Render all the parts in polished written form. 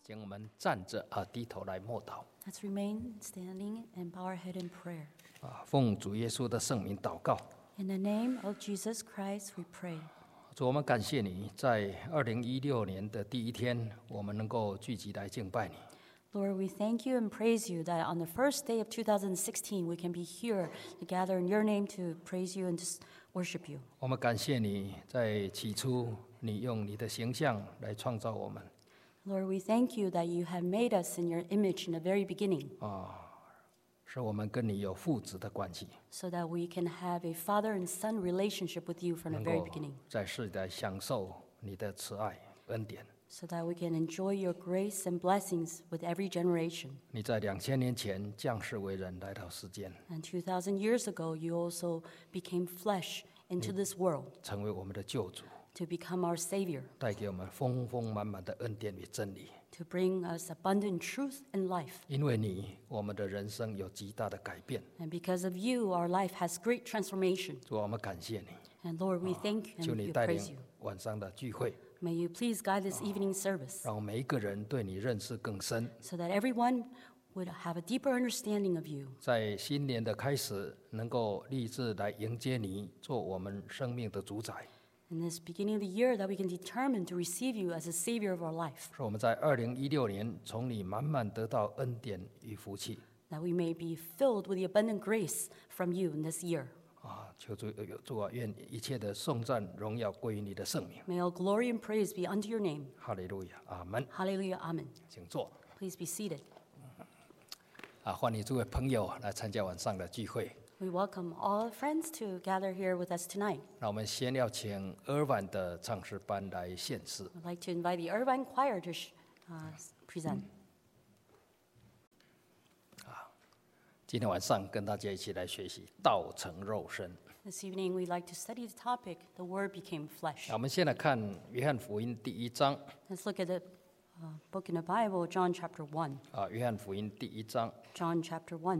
请我们站着低头来默祷。 Let's remain standing and bow our head in prayer. 奉主耶稣的圣名祷告。 In the name of Jesus Christ, we pray. 主，我们感谢你，在2016年的第一天，我们能够聚集来敬拜你。 Lord, we thank you and praise you that on the first day of 2016, we can be here to gather in your name to praise you and to worship you. 我们感谢你，在起初你用你的形象来创造我们， Lord, we thank you that you have made us in your image in the very beginning, 使我们跟你有父子的关系， so that we can have a father and son relationship with you from the 能 very 够 beginning, 在世代享受你的慈爱恩典。 so that we can enjoy your grace and blessings with every generation. 你在2000年前降世为人来到世间， And 2,000 years ago, you also became flesh into this world 成为我们的救主， to become our Savior, 带给我们丰丰满满的恩典与真理。 to bring us abundant truth and life. 因为你，我们的人生有极大的改变。 And because of you, our life has great transformation. 主，我们感谢你， And Lord, we thank 求 and 你 we 带 praise 领 you. 晚上的聚会， May you please guide this evening service 让每一个人对你认识更深。 so that everyone would have a deeper understanding of you. 在新年的开始，能够立志来迎接你，做我们生命的主宰。 In this beginning of the year, that we can determine to receive you as a Savior of our life, 使我们在2016年从你满满得到恩典与福气。 that we may be filled with the abundant grace from you in this year. 求主啊，愿一切的颂赞荣耀归于你的圣名。 May all glory and praise be unto your name. 哈利路亚，阿门。 Hallelujah, amen. 请坐。 Please be seated. 欢迎诸位朋友来参加晚上的聚会。 We welcome all friends to gather here with us tonight. 那我们先要请Irvine的唱诗班来献诗。 I'd like to invite the Irvine Choir to present. 今天晚上跟大家一起来学习道成肉身。 This evening, we'd like to study the topic, The Word Became Flesh. 那我们先来看约翰福音第1章。 Let's look at the book in the Bible, John chapter 1. 约翰福音第1章。 John chapter 1.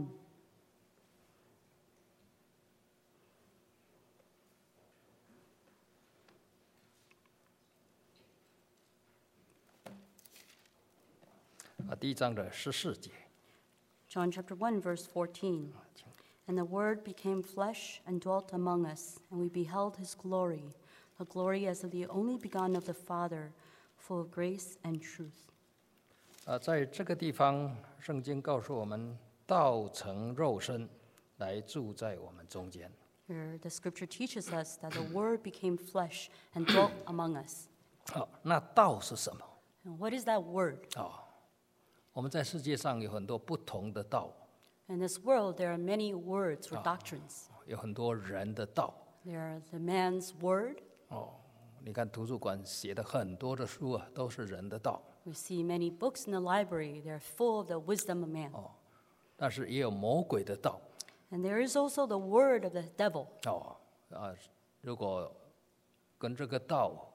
第1章的14节。 John chapter 1, verse 14. And the Word became flesh and dwelt among us, and we beheld his glory, the glory as of the only begotten of the Father, full of grace and truth. 在这个地方，圣经告诉我们，道成肉身来住在我们中间。 Here, the scripture teaches us that the Word became flesh and dwelt among us. 那道是什么？ And what is that Word? 我们在世界上有很多不同的道， In this world, there are many words or doctrines. 有很多人的道。 There are the man's word. 你看图书馆写的很多的书啊，都是人的道。 We see many books in the library. They're full of the wisdom of man. 但是也有魔鬼的道。 And there is also the word of the devil. 如果跟这个道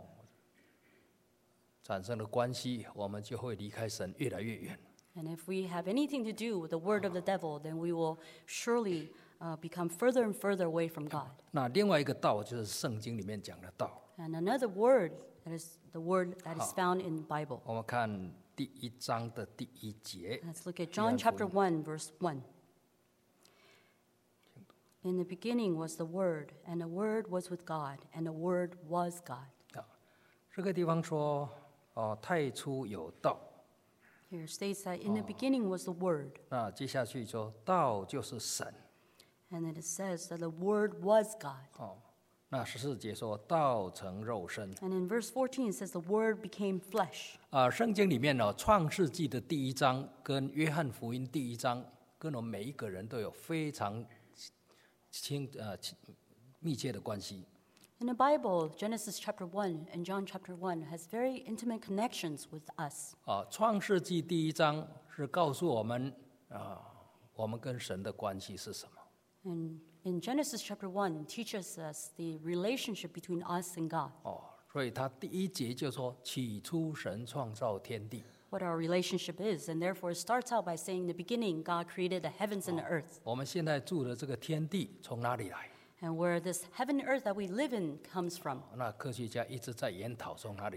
产生了关系，我们就会离开神越来越远。 And if we have anything to do with the word of the devil, then we will surely become further and further away from God. 那另外一个道就是圣经里面讲的道。 And another word that is the word that is found in the Bible. 我们看第1章的第1节。 Let's look at John chapter 1, verse 1. In the beginning was the Word, and the Word was with God, and the Word was God. 这个地方说，太初有道。 Here it states that in the beginning was the Word. 那接下去说，道就是神。 And then it says that the Word was God. 那14节说，道成肉身。 And in verse 14 it says the Word became flesh. 圣经里面创世纪的第1章跟约翰福音第1章，跟我们每一个人都有非常密切的关系。 In the Bible, Genesis chapter 1 and John chapter 1 has very intimate connections with us. 创世纪第1章是告诉我们我们跟神的关系是什么。 And in Genesis chapter 1 teaches us the relationship between us and God. 所以他第1节就说：起初神创造天地。 What our relationship is, and therefore it starts out by saying, in the beginning, God created the heavens and the earth. 我们现在住的这个天地从哪里来？ And where this heaven and earth that we live in comes from. 那科学家一直在研讨从哪里来。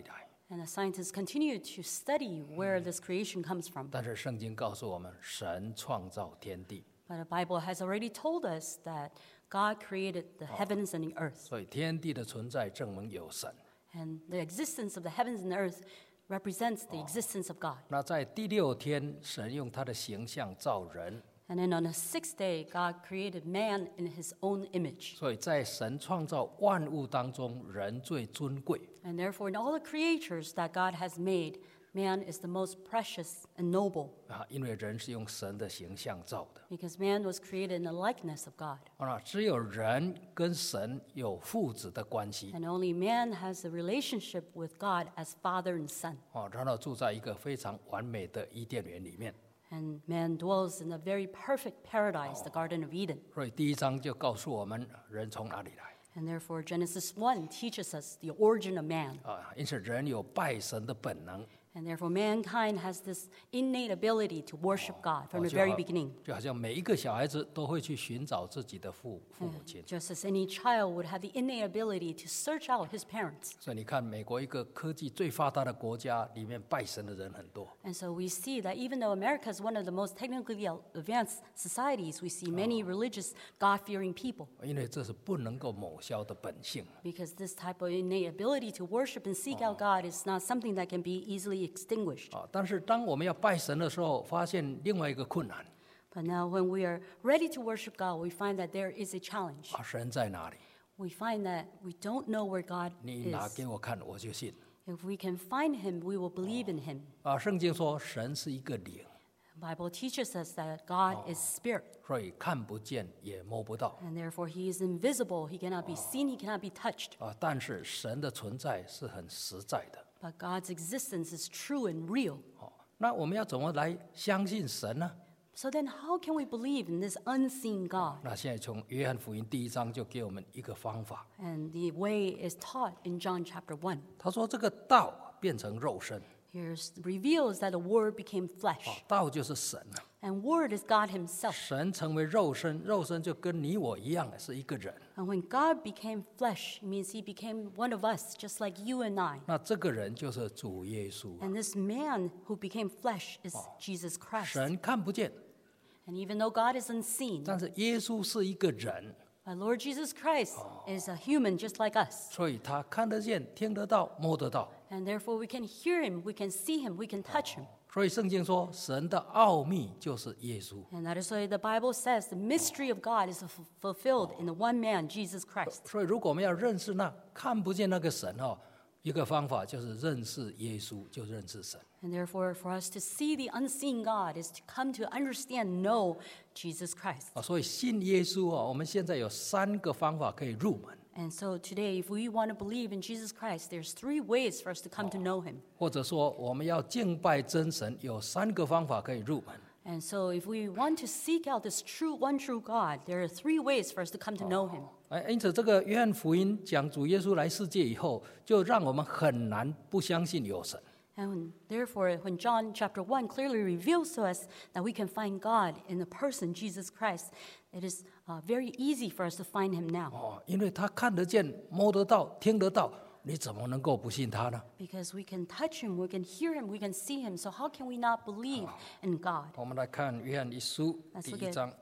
And the scientists continue to study where this creation comes from. 但是圣经告诉我们，神创造天地， But the Bible has already told us that God created the heavens and the earth. 所以天地的存在证明有神。 And the existence of the heavens and the earth represents the existence of God. 那在第6天，神用他的形象造人， And then on the sixth day, God created man in his own image. 所以在神创造万物当中，人最尊贵。 And therefore, in all the creatures that God has made, man is the most precious and noble, 因为人是用神的形象造的。 because man was created in the likeness of God. 只有人跟神有父子的关系， And only man has a relationship with God as father and son. 然后住在一个非常完美的伊甸园里面。 And man dwells in a very perfect paradise, the Garden of Eden. 所以第1章就告诉我们人从哪里来。 And therefore, Genesis 1 teaches us the origin of man. 因此人有拜神的本能。 And therefore, mankind has this innate ability to worship God from the very beginning. 就好像每一个小孩子都会去寻找自己的父母亲。 Just as any child would have the innate ability to search out his parents. 所以你看，美国一个科技最发达的国家，里面拜神的人很多。 And so we see that even though America is one of the most technically advanced societies, we see many religious, God-fearing people. 因为这是不能够抹消的本性。 Because this type of innate ability to worship and seek out God is not something that can be easily extinguished. 但是当我们要拜神的时候，发现另外一个困难。 But now when we are ready to worship God, we find that there is a challenge. 神在哪里？ We find that we don't know where God 你拿 is. 给我看，我就信。 If we can find him, we will believe in him. 圣经说神是一个灵， The Bible teaches us that God is spirit, 所以看不见也摸不到。 and therefore he is invisible. He cannot be seen, he cannot be touched. 但是神的存在是很实在的。 But God's existence is true and real. 那我们要怎么来相信神呢？ So then how can we believe in this unseen God? 那现在从约翰福音第1章就给我们一个方法。 And the way is taught in John chapter 1. 他说这个道变成肉身， Here reveals that the Word became flesh. 道就是神啊。 And Word is God himself. 神成为肉身，肉身就跟你我一样是一个人。 And when God became flesh, it means he became one of us, just like you and I. 那这个人就是主耶稣。 And this man who became flesh is Jesus Christ. 神看不见， And even though God is unseen, 但是耶稣是一个人， but Lord Jesus Christ is a human just like us. 所以他看得见、听得到、摸得到。 And therefore we can hear him, we can see him, we can touch him. 所以圣经说，神的奥秘就是耶稣。 And that is why the Bible says the mystery of God is fulfilled in the one man, Jesus Christ. 所以如果我们要认识那看不见那个神一个方法就是认识耶稣，就认识神。 And therefore, for us to see the unseen God is to come to understand, know Jesus Christ. 所以信耶稣我们现在有3个方法可以入门， And so today, if we want to believe in Jesus Christ, there's 3 ways for us to come to know him. 或者说我们要敬拜真神，有3个方法可以入门。 And so if we want to seek out this one true God, there are 3 ways for us to come to know him. 因此这个约翰福音讲主耶稣来世界以后，就让我们很难不相信有神。 And therefore, when John chapter 1 clearly reveals to us that we can find God in the person Jesus Christ, it is very easy for us to find him now. 因为他看得见、摸得到、听得到，你怎么能够不信他呢？ Because we can touch him, we can hear him, we can see him. So how can we not believe in God? 我们来看约翰一书 Let's 第 look 1 at 章，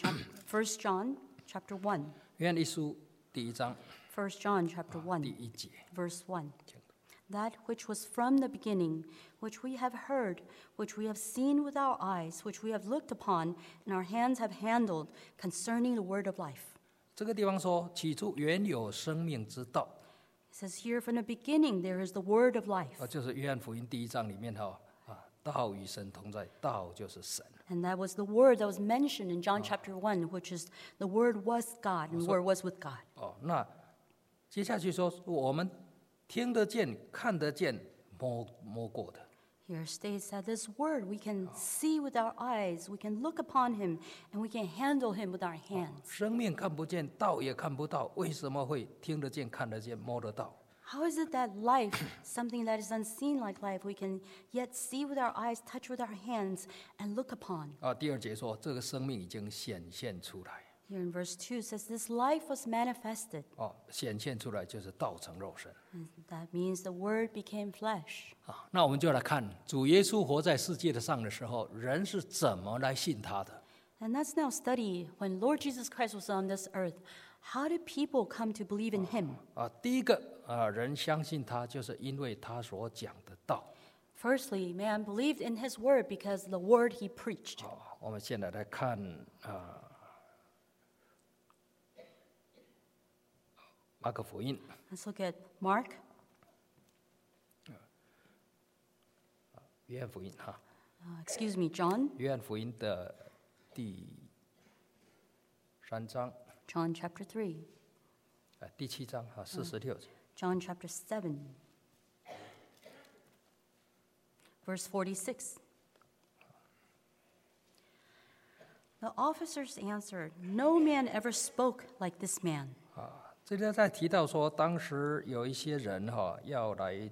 1 John chapter 1. 约翰一书第1章 1 John chapter 1, 第1节。 verse 1. That which was from the beginning, which we have heard, which we have seen with our eyes, which we have looked upon, and our hands have handled, concerning the word of life. 这个地方说，起初原有生命之道， It says here, from the beginning, there is the word of life. 就是约翰福音第1章里面道与神同在，道就是神。 And that was the word that was mentioned in John chapter 1, which is the word was God, and the word was with God. 那接下去说，我们听得见、看得见、摸过的。 Here states that this word we can see with our eyes, we can look upon him, and we can handle him with our hands. 生命看不见，道也看不到，为什么会听得见、看得见、摸得到？ How is it that life, something that is unseen like life, we can yet see with our eyes, touch with our hands, and look upon? 第2节说，这个生命已经显现出来。 Here in verse 2 it says, This life was manifested. 显现出来就是道成肉身 And that means the Word became flesh. 那我们就来看主耶稣活在世界的上的时候，人是怎么来信他的。 And let's now study when Lord Jesus Christ was on this earth. How did people come to believe in him? 第一个人相信他，就是因为他所讲的道。 Firstly, man believed in his word because the word he preached. 我们现在来看马可福音 Let's look at Mark, 约翰福音 John, 约翰福音的第3章 John chapter 3, 第7章46节。 John chapter 7, verse 46. The officers answered, No man ever spoke like this man. 这里在提到说，当时有一些人要来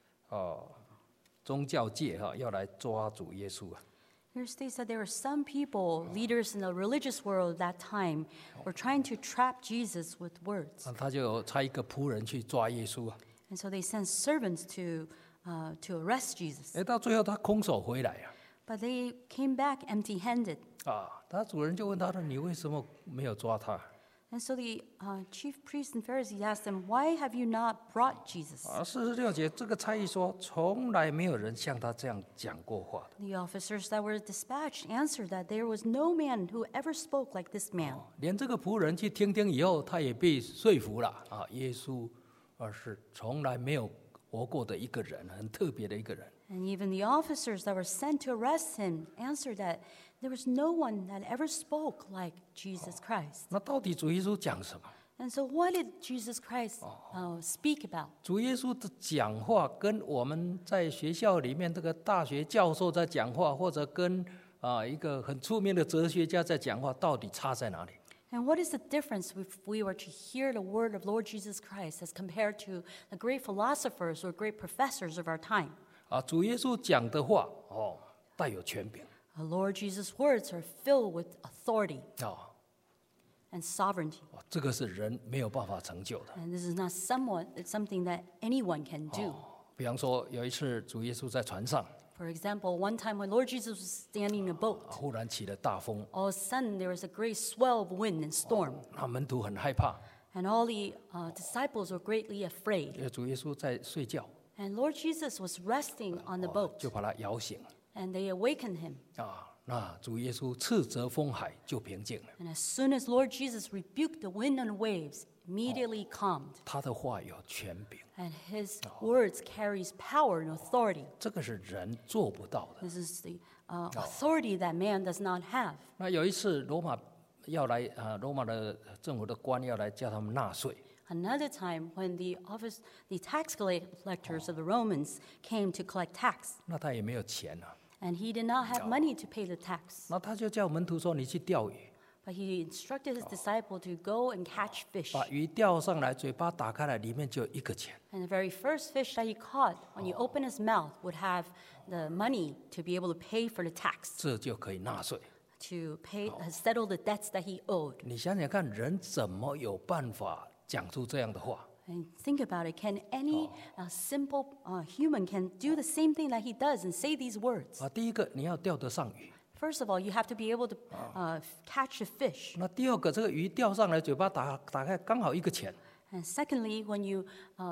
宗教界要来抓主耶稣啊。 Here states that there were some people, leaders in the religious world at that time, were trying to trap Jesus with words. 他就差一个仆人去抓耶稣啊。 And so they sent servants to arrest Jesus. 到最后他空手回来啊。 But they came back empty-handed. 他主人就问他说：“你为什么没有抓他？” And so the chief priests and Pharisees asked them, Why have you not brought Jesus? 46节这个差役说，从来没有人像他这样讲过话的。 The officers that were dispatched answered that there was no man who ever spoke like this man. 连这个仆人去听以后，他也被说服了啊！耶稣是从来没有活过的一个人，很特别的一个人。 And even the officers that were sent to arrest him answered that there was no one that ever spoke like Jesus Christ. 那到底主耶稣讲什么？ And so what did Jesus Christ speak about? 主耶稣的讲话跟我们在学校里面这个大学教授在讲话，或者跟一个很出名的哲学家在讲话，到底差在哪里？ And what is the difference if we were to hear the word of Lord Jesus Christ as compared to the great philosophers or great professors of our time? 主耶稣讲的话带有权柄。 Lord Jesus' words are filled with authority and sovereignty. 这个是人没有办法成就的。 And this is not it's something that anyone can do. 比方说，有一次主耶稣在船上， For example, one time when Lord Jesus was standing in a boat, 忽然起了大风， all of a sudden there was a great swell of wind and storm. 那门徒很害怕， And all the disciples were greatly afraid. 因为主耶稣在睡觉， And Lord Jesus was resting on the boat. 就把他摇醒 And they awakened him. 那主耶稣斥责风海，就平静了。 And as soon as Lord Jesus rebuked the wind and waves, immediately calmed. 他的话有权柄， And his words carries power and authority. 这个是人做不到的。 This is the authority that man does not have. 那有一次罗马要来罗马的政府的官要来叫他们纳税， Another time when the tax collectors of the Romans came to collect tax, 那他也没有钱啊， and he did not have money to pay the tax. 那他就叫门徒说：“你去钓鱼， But he instructed his disciple to go and catch fish. 把鱼钓上来，嘴巴打开来，里面就有1个钱。 And the very first fish that he caught, when you open his mouth, would have the money to be able to pay for the tax, 这就可以纳税。 to settle the debts that he owed. 你想想看，人怎么有办法讲出这样的话？ And think about it. Can any simple human can do the same thing that he does and say these words? 第一个你要钓得上鱼， First of all, you have to be able to catch a fish. 那第二个这个鱼钓上来，嘴巴打开刚好1个钱。 And secondly, when you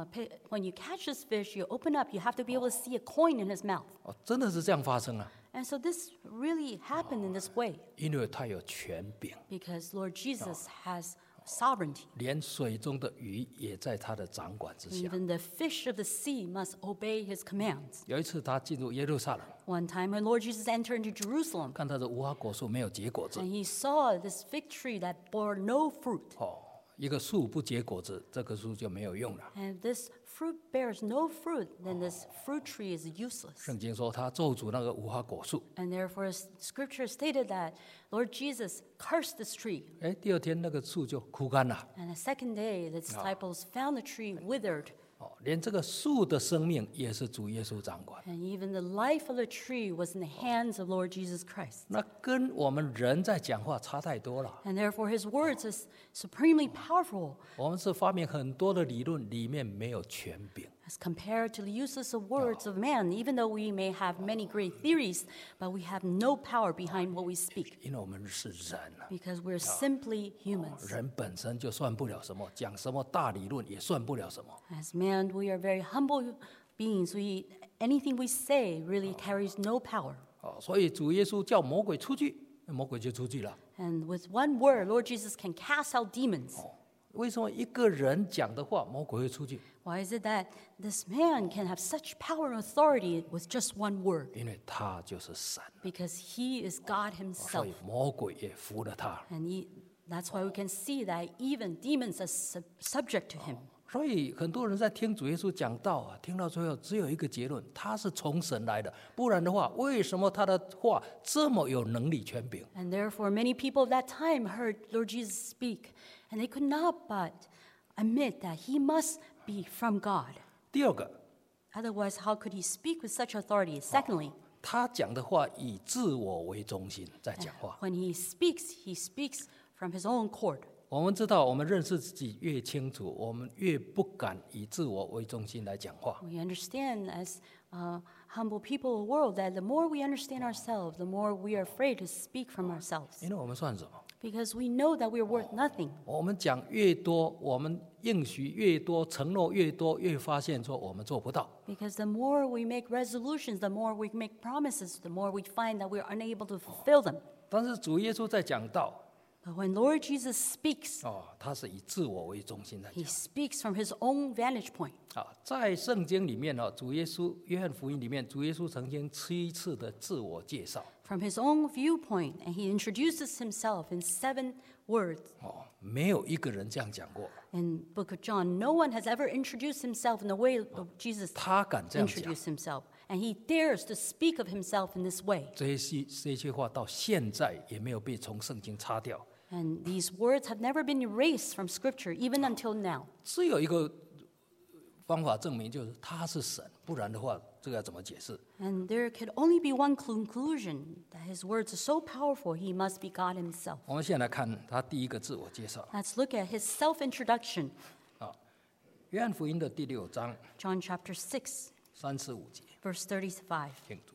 catch this fish, you open up, you have to be able to see a coin in his mouth. 真的是这样发生啊！ And so this really happened in this way 因为他有权柄， because Lord Jesus has sovereignty. 连水中的鱼也在他的掌管之下。 Even the fish of the sea must obey his commands. 有一次他进入耶路撒冷， One time when Lord Jesus entered into Jerusalem 看他的无花果树没有结果子， and he saw this fig tree that bore no fruit. 一个树不结果子，这棵树就没有用了。 And if this fruit bears no fruit, then this fruit tree is useless. 圣经说他咒诅那个无花果树， And therefore, Scripture stated that Lord Jesus cursed this tree. 第二天那个树就枯干了。 And the second day, the disciples found the tree withered. 连这个树的生命也是主耶稣掌管。 And even the life of the tree was in the hands of Lord Jesus Christ. 那跟我们人在讲话差太多了。 And therefore his words is supremely powerful 我们是发明很多的理论，里面没有权柄。 as compared to the useless of words of man, even though we may have many great theories, but we have no power behind what we speak 因为我们是人啊， because we're simply humans. 人本身就算不了什么，讲什么大理论也算不了什么。 As man, we are very humble beings. Anything we say really carries no power. 所以主耶稣叫魔鬼出去，魔鬼就出去了。 And with one word, Lord Jesus can cast out demons. 为什么一个人讲的话，魔鬼会出去？ Why is it that this man can have such power and authority with just one word? 因为他就是神， Because he is God 所 himself. 以魔鬼也服了他。 And that's why we can see that even demons are subject to him. 所以很多人在听主耶稣讲道啊，听到最后只有一个结论：他是从神来的。不然的话，为什么他的话这么有能力权柄？ And therefore, many people of that time heard Lord Jesus speak, and they could not but admit that he must be from God. 第二个， Otherwise, how could he speak with such authority? Secondly, 他讲的话以自我为中心在讲话。 when he speaks from his own accord. 我们知道，我们认识自己越清楚，我们越不敢以自我为中心来讲话。 We understand as humble people of the world that the more we understand ourselves, the more we are afraid to speak from ourselves. 因为我们算什么？ Because we know that we are worth nothing. 我们讲越多，我们应许越多，承诺越多，越发现说我们做不到。 Because the more we make resolutions, the more we make promises, the more we find that we are unable to fulfill them. 但是主耶稣在讲道， But when Lord Jesus speaks, 他是以自我为中心来 he 讲。 speaks from his own vantage point. 在圣经里面主耶稣约翰福音里面，主耶稣曾经7次的自我介绍。 From his own viewpoint, and he introduces himself in 7 words. 没有一个人这样讲过， In Book of John, no one has ever introduced himself in the way of Jesus 他敢这样讲。 introduced himself. And he dares to speak of himself in this way. 这些话到现在也没有被从圣经擦掉。 And these words have never been erased from Scripture, even until now. 只有一个方法证明，就是他是神，不然的话，这个要怎么解释？ And there could only be one conclusion, that his words are so powerful, he must be God himself. 我们现在来看他第一个自我介绍， Let's look at his self-introduction, 约翰福音的第6章 John chapter 6, 35节， verse 35. 听主。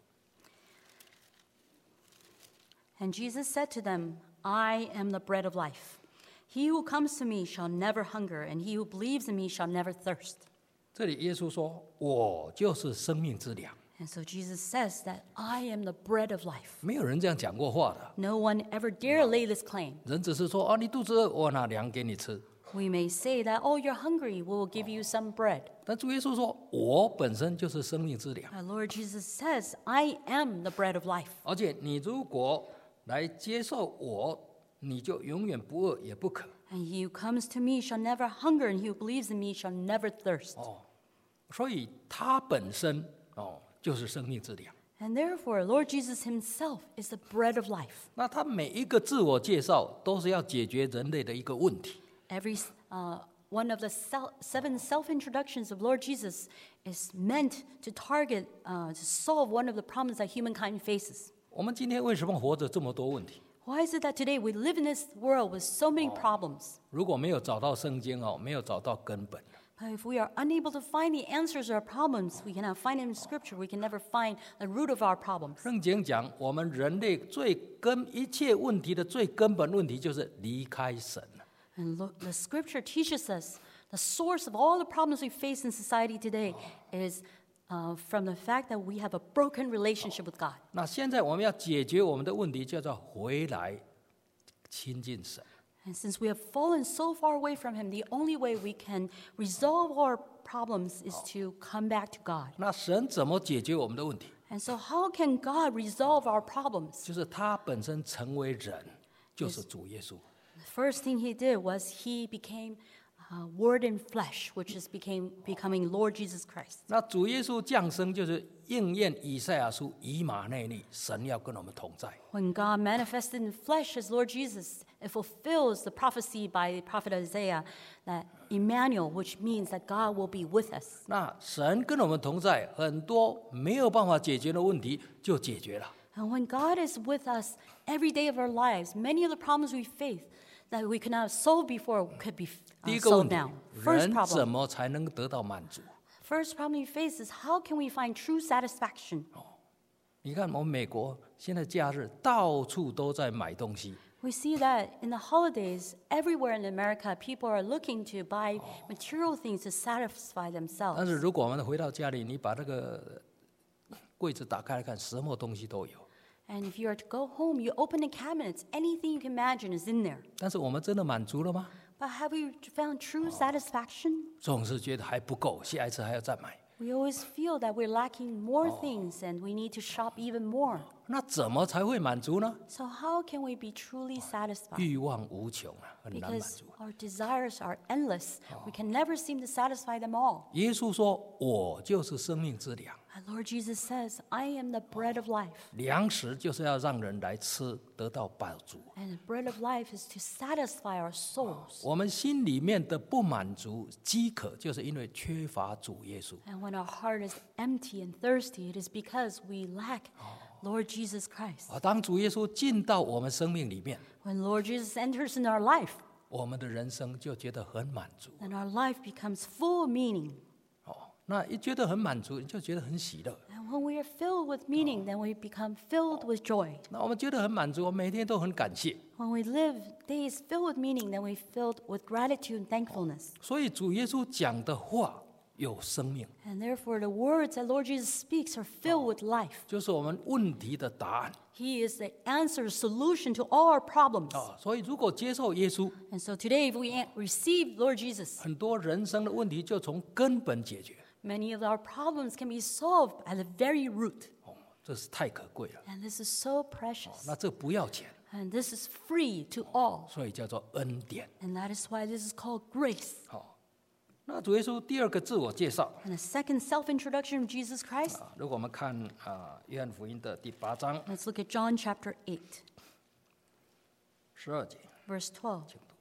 And Jesus said to them, I am the bread of life. He who comes to me shall never hunger, and he who believes in me shall never thirst. 这里耶稣说：“我就是生命之粮。 And so Jesus says that I am the bread of life. ” 没有人这样讲过话的。 No one ever dare lay this claim. 人只是说：“你肚子饿，我拿粮给你吃。 We may say that, oh, you're hungry, we will give you some bread. ” 但主耶稣说：“我本身就是生命之粮， Our Lord Jesus says, I am the bread of life. 而且你如果来接受我，你就永远不饿也不渴。 And he who comes to me shall never hunger, and he who believes in me shall never thirst. ” 所以他本身就是生命之粮。 And therefore, Lord Jesus himself is the bread of life. 那他每一个自我介绍都是要解决人类的一个问题。 Every one of the 7 self-introductions of Lord Jesus is meant to target, to solve one of the problems that humankind faces. 我们今天为什么活着这么多问题？ Why is it that today we live in this world with so many problems? 如果没有找到圣经没有找到根本， But if we are unable to find the answers to our problems, we cannot find them in Scripture. We can never find the root of our problems. 圣经讲我们人类一切问题的最根本问题就是离开神。 And look, the Scripture teaches us the source of all the problems we face in society today is from the fact that we have a broken relationship with God. 那现在我们要解决我们的问题，叫做回来亲近神。 And since we have fallen so far away from Him, the only way we can resolve our problems is to come back to God. 那神怎么解决我们的问题？ And so, how can God resolve our problems? 就是他本身成为人，就是主耶稣。 The first thing He did was He became Word in flesh, which is becoming Lord Jesus Christ. 那主耶稣降生就是应验以赛亚书以马内利，神要跟我们同在。 When God manifested in flesh as Lord Jesus, it fulfills the prophecy by the prophet Isaiah that Emmanuel, which means that God will be with us. 那神跟我们同在，很多没有办法解决的问题就解决了。 And when God is with us every day of our lives, many of the problems we face that we could not solve before could be 第一个问 solved 题 now. First 人怎 problem. 么才能得到满足？ First problem we face is how can we find true satisfaction? 你看，我们美国现在假日到处都在买东西， We see that in the holidays, everywhere in America, people are looking to buy material things to satisfy 但 themselves. 是如果我们回到家里，你把那个柜子打开来看，什么东西都有。 And if you are to go home, you open the cabinets, anything you can imagine is in there. 但是我们真的满足了吗？ But have we found true satisfaction? 总是觉得还不够，下一次还要再买。 We always feel that we're lacking more things and we need to shop even more. 那怎么才会满足呢？ So how can we be truly satisfied? 欲望无穷啊，很难满 Because 足。 our desires are endless. We can never seem to satisfy them all. 耶稣说：“我就是生命之粮， And Lord Jesus says, I am the bread of life. 粮食就是要让人来吃，得到饱足。 And the bread of life is to satisfy our souls. 我们心里面的不满足、饥渴，就是因为缺乏主耶稣。 And when our heart is empty and thirsty, it is because we lack Lord Jesus Christ. 当主耶稣进到我们生命里面， When Lord Jesus enters in our life, 我们的人生就觉得很满足。 then our life becomes full of meaning. 那一觉得很满足，你就觉得很喜乐。 And when we are filled with meaning, then we become filled with joy. 那我们觉得很满足，我们每天都很感谢。 When we live days filled with meaning, then we filled with gratitude and thankfulness. 所以主耶稣讲的话有生命， And therefore, the words that Lord Jesus speaks are filled with life. 就是我们问题的答案。 He is the answer, solution to all our problems. 所以如果接受耶稣， And so today, if we receive Lord Jesus, 很多人生的问题就从根本解决。 many of our problems can be solved at the very root. 这是太可贵了。 And this is so precious. 那这不要钱， And this is free to all. 所以叫做恩典。 And that is why this is called grace. 那主耶稣第二个自我介绍 And the second self-introduction of Jesus Christ, 如果我们看约翰福音的第8章 let's look at John chapter 8, 12节， verse 12.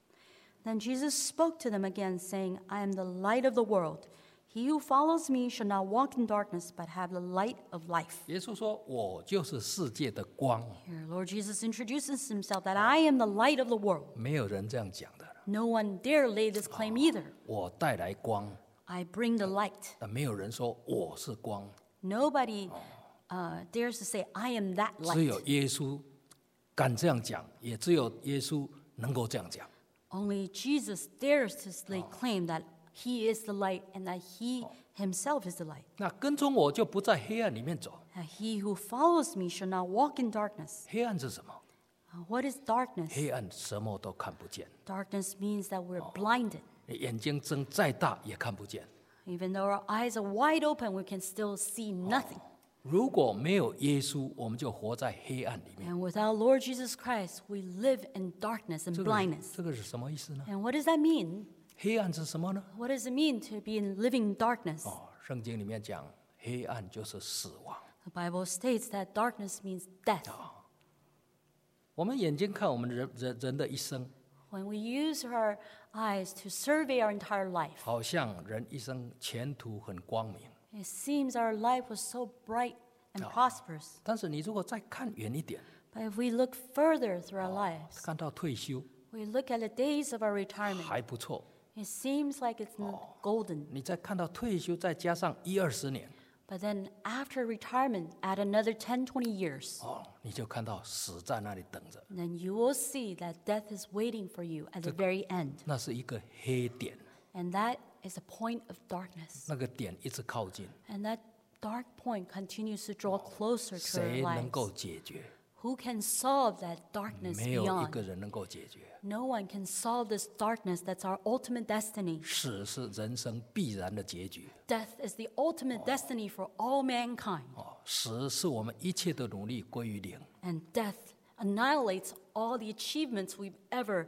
Then Jesus spoke to them again, saying, I am the light of the world. He who follows me shall not walk in darkness, but have the light of life. 耶稣说：“我就是世界的光。 Here, Lord Jesus introduces himself that I am the light of the world. ” 没有人这样讲的。 No one dare lay this claim either. 我带来光， I bring the light. 但没有人说我是光。 Nobody dares to say, I am that 只有 light. 耶稣敢这样讲，也只有耶稣能够这样讲。 Only Jesus dares to lay claim that he is the light and that he himself is the light. 那跟从我就不在黑暗里面走。 And he who follows me shall not walk in darkness. 黑暗是什么？ What is darkness? 黑暗什么都看不见， Darkness means that we're blinded. 你眼睛睁再大也看不见。 Even though our eyes are wide open, we can still see nothing. 如果没有耶稣，我们就活在黑暗里面。 And without Lord Jesus Christ, we live in darkness and 这个 blindness. 这个是什么意思呢？ And what does that mean? 黑暗是什么呢？ What does it mean to be in living darkness? 圣经里面讲，黑暗就是死亡。 The Bible states that darkness means death. 我们眼睛看我们人的一生， When we use our eyes to survey our entire life, 好像人一生前途很光明。 it seems our life was so bright and prosperous. 但是你如果再看远一点， But if we look further through our lives, 看到退休 we look at the days of our retirement, 还不错， it seems like it's golden. 你再看到退休再加上10-20年， But then after retirement, add another 10, 20 years, 你就看到死在那里等着， then you will see that death is waiting for you at the very end. 那是一个黑点， And that is a point of darkness. 那个点一直靠近， And that dark point continues to draw closer to 谁 our 能够 lives. 解决？ Who can solve that darkness 没有一个 beyond? 人能够解决。 No one can solve this darkness that's our ultimate destiny. 死是人生必然的结局， Death is the ultimate destiny for all mankind. 死是我们一切的努力归于零。 And death annihilates all the achievements we've ever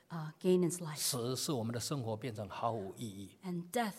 gain is life. 死使我们的生活变成毫无意义。 And death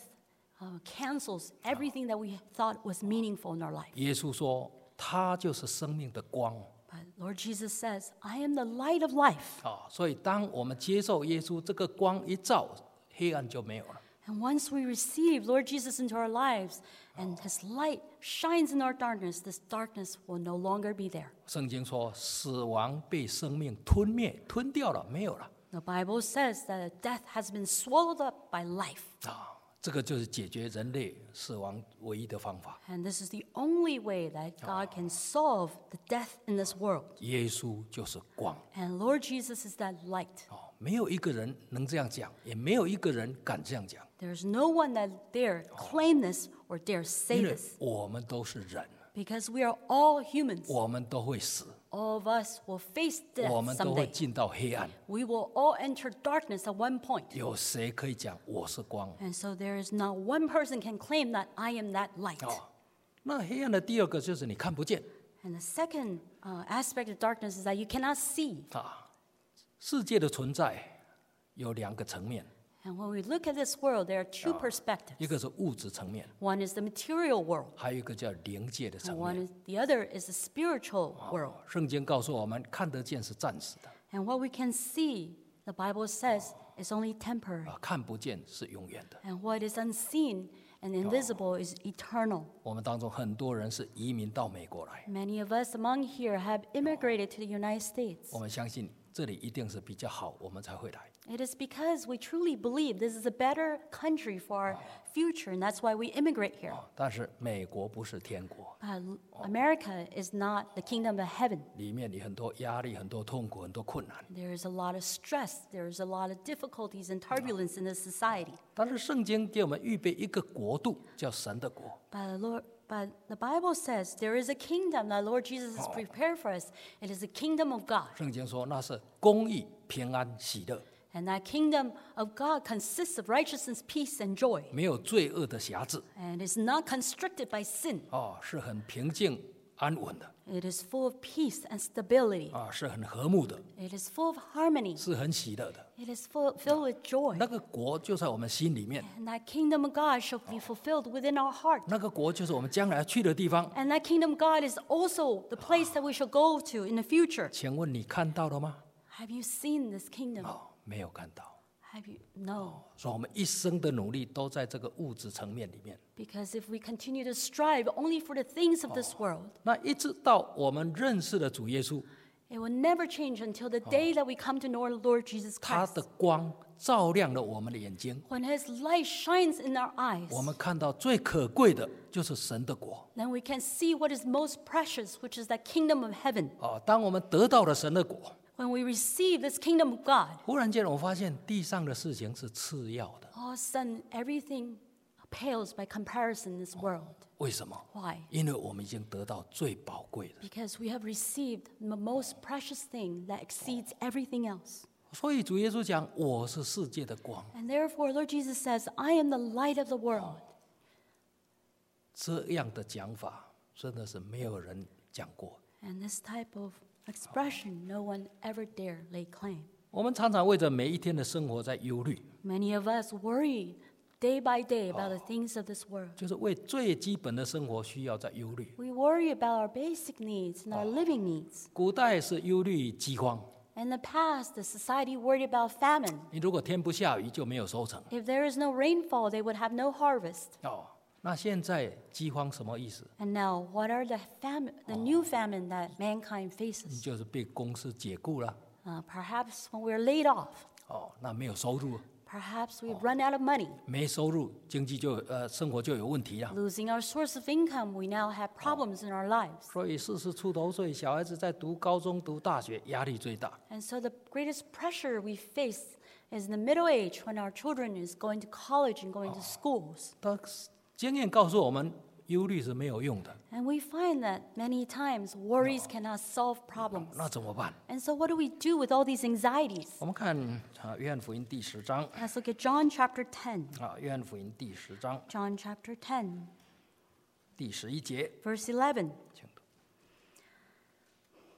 cancels everything that we thought was meaningful in our life. 耶稣说，他就是生命的光。 But Lord Jesus says, I am the light of life. 所以当我们接受耶稣，这个光一照，黑暗就没有了。 And once we receive Lord Jesus into our lives and his light shines in our darkness, this darkness will no longer be there. 圣经说，死亡被生命吞灭、吞掉了，没有了。 The Bible says that death has been swallowed up by life. 这个就是解决人类死亡唯一的方法。 And this is the only way that God can solve the death in this world. 耶稣就是光。 And Lord Jesus is that light. 没有一个人能这样讲，也没有一个人敢这样讲， There's no one that dare claim this or dare say 因为 this. 我们都是人， Because we are all humans. 我们都会死， All of us will face death 我们都会 someday. 进到黑暗。 We will all enter darkness at one point. 有谁可以讲我是光？ And so there is not one person can claim that I am that light. 那黑暗的第二个就是你看不见 And the second aspect of darkness is that you cannot see. 世界的存在有两个层面， And when we look at this world, there are two 一 perspectives. 个是物质层面， One is the material world, 还有一个叫灵界的 and 层 one 面。 is the other is the spiritual world. 圣经告诉我们，看得见是暂时的， And what we can see, the Bible says, is only temporary. 看不见是永远的。 And what is unseen and invisible is eternal. 我们当中很多人是移民到美国来， Many of us among here have immigrated to the United States. 我们相信这里一定是比较好，我们才会来。 It is because we truly believe this is a better country for our future, and that's why we immigrate here. 但是美国不是天国， America is not the kingdom of heaven. 里面有很多压力、很多痛苦、很多困难。 There is a lot of stress, there is a lot of difficulties and turbulence in this society. 但是圣经给我们预备一个国度，叫神的国。 But the Bible says there is a kingdom that Lord Jesus has prepared for us. It is the kingdom of God. 圣经说那是公义、平安、喜乐， And that kingdom of God consists of righteousness, peace, and joy. 没有罪恶的辖制， And is not constricted by sin. 是很平静安稳的， It is full of peace and stability. 是很和睦的， It is full of harmony. 是很喜乐的。 It is filled with joy. 那个国就在我们心里面， And that kingdom of God shall be fulfilled within our heart. 那个国就是我们将来要去的地方。 And that kingdom of God is also the place that we shall go to in the future. 请问你看到了吗？ Have you seen this kingdom? 没有看到。 Have you? No. 所以我们一生的努力都在这个物质层面里面。 Because if we continue to strive only for the things of this world, 那一直到我们认识了主耶稣， it will never change until the day that we come to know our Lord Jesus 他 Christ. 的光照亮了我们的眼睛， When His light shines in our eyes, 我们看到最可贵的就是神的国。 then we can see what is most precious, which is that kingdom of heaven. 当我们得到了神的国， When we receive this kingdom of God, 忽然间我发现地上的事情是次要的。 all of a sudden everything pales by comparison in this world. 为什么？ Why? 因为我们已经得到最宝贵的。 Because we have received the most precious thing that exceeds everything else. 所以主耶稣讲：“我是世界的光。 And therefore, Lord Jesus says, I am the light of the world. ” 这样的讲法真的是没有人讲过。 And this type of expression, no one ever dare lay claim. 我们常常为着每一天的生活在忧虑， Many of us worry day by day about the things of this world. 就是为最基本的生活需要在忧虑。 We worry about our basic needs and our living needs. 古代是忧虑饥荒， In the past, the society worried about famine. 你如果天不下雨就没有收成。 If there is no rainfall, they would have no harvest. 那现在饥荒什么意思？ And now, what are the new famine that mankind 你 faces? 就是被公司解雇了， Perhaps when we're laid off. 那没有收入， Perhaps we've run out of money. 没收入，经济生活就有问题了。 Losing our source of income, we now have problems in our lives. 所以40出头岁小孩子在读高中、读大学，压力最大。 And so the greatest pressure we face is in the middle age when our children is going to college and going to schools. 但经验告诉我们，忧虑是没有用的。 And we find that many times worries cannot solve problems. 那怎么办？ And so what do we do with all these anxieties? 我们看约翰福音第10章 Let's look at John chapter 10. 约翰福音第10章 John chapter 10, 第11节， verse 11. 请读。